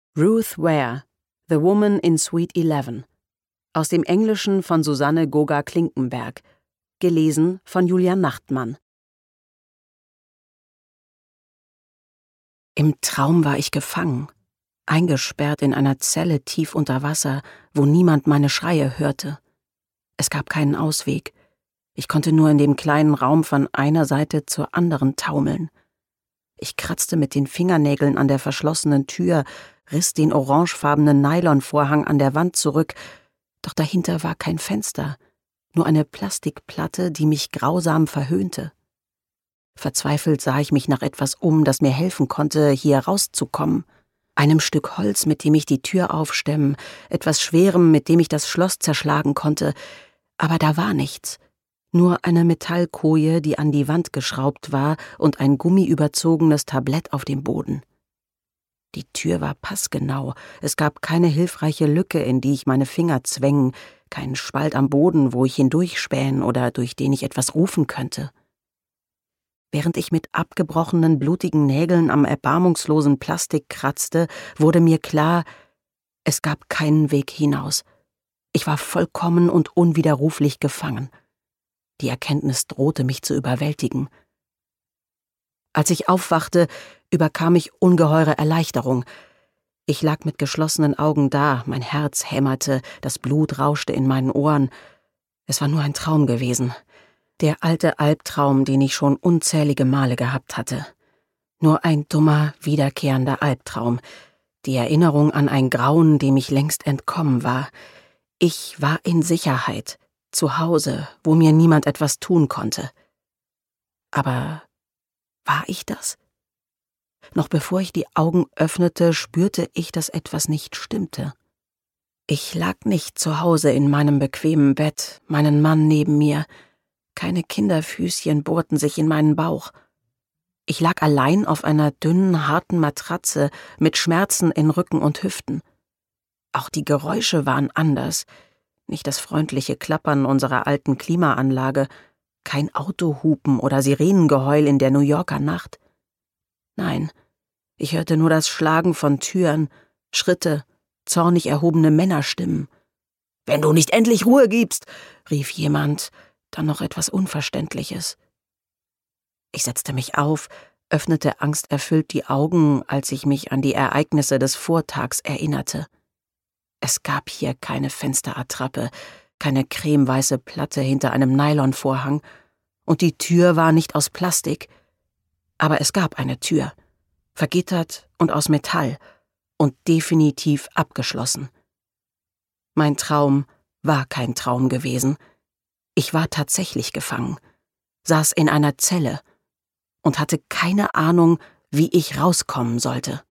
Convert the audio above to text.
Ruth Ware, The Woman in Suite 11. Aus dem Englischen von Susanne Goga-Klinkenberg. Gelesen von Julia Nachtmann. Im Traum war ich gefangen, eingesperrt in einer Zelle tief unter Wasser, wo niemand meine Schreie hörte. Es gab keinen Ausweg. Ich konnte nur in dem kleinen Raum von einer Seite zur anderen taumeln. Ich kratzte mit den Fingernägeln an der verschlossenen Tür, riss den orangefarbenen Nylonvorhang an der Wand zurück, doch dahinter war kein Fenster, nur eine Plastikplatte, die mich grausam verhöhnte. Verzweifelt sah ich mich nach etwas um, das mir helfen konnte, hier rauszukommen. Einem Stück Holz, mit dem ich die Tür aufstemmen, etwas Schwerem, mit dem ich das Schloss zerschlagen konnte, aber da war nichts. Nur eine Metallkoje, die an die Wand geschraubt war, und ein gummiüberzogenes Tablett auf dem Boden. Die Tür war passgenau, es gab keine hilfreiche Lücke, in die ich meine Finger zwängen, keinen Spalt am Boden, wo ich hindurchspähen oder durch den ich etwas rufen könnte. Während ich mit abgebrochenen, blutigen Nägeln am erbarmungslosen Plastik kratzte, wurde mir klar, es gab keinen Weg hinaus. Ich war vollkommen und unwiderruflich gefangen. Die Erkenntnis drohte mich zu überwältigen. Als ich aufwachte, überkam mich ungeheure Erleichterung. Ich lag mit geschlossenen Augen da, mein Herz hämmerte, das Blut rauschte in meinen Ohren. Es war nur ein Traum gewesen. Der alte Albtraum, den ich schon unzählige Male gehabt hatte. Nur ein dummer, wiederkehrender Albtraum. Die Erinnerung an ein Grauen, dem ich längst entkommen war. Ich war in Sicherheit, zu Hause, wo mir niemand etwas tun konnte. Aber war ich das? Noch bevor ich die Augen öffnete, spürte ich, dass etwas nicht stimmte. Ich lag nicht zu Hause in meinem bequemen Bett, meinen Mann neben mir. Keine Kinderfüßchen bohrten sich in meinen Bauch. Ich lag allein auf einer dünnen, harten Matratze mit Schmerzen in Rücken und Hüften. Auch die Geräusche waren anders. Nicht das freundliche Klappern unserer alten Klimaanlage, kein Autohupen oder Sirenengeheul in der New Yorker Nacht. Nein, ich hörte nur das Schlagen von Türen, Schritte, zornig erhobene Männerstimmen. »Wenn du nicht endlich Ruhe gibst«, rief jemand, dann noch etwas Unverständliches. Ich setzte mich auf, öffnete angsterfüllt die Augen, als ich mich an die Ereignisse des Vortags erinnerte. Es gab hier keine Fensterattrappe, keine cremeweiße Platte hinter einem Nylonvorhang, und die Tür war nicht aus Plastik. Aber es gab eine Tür, vergittert und aus Metall und definitiv abgeschlossen. Mein Traum war kein Traum gewesen. Ich war tatsächlich gefangen, saß in einer Zelle und hatte keine Ahnung, wie ich rauskommen sollte.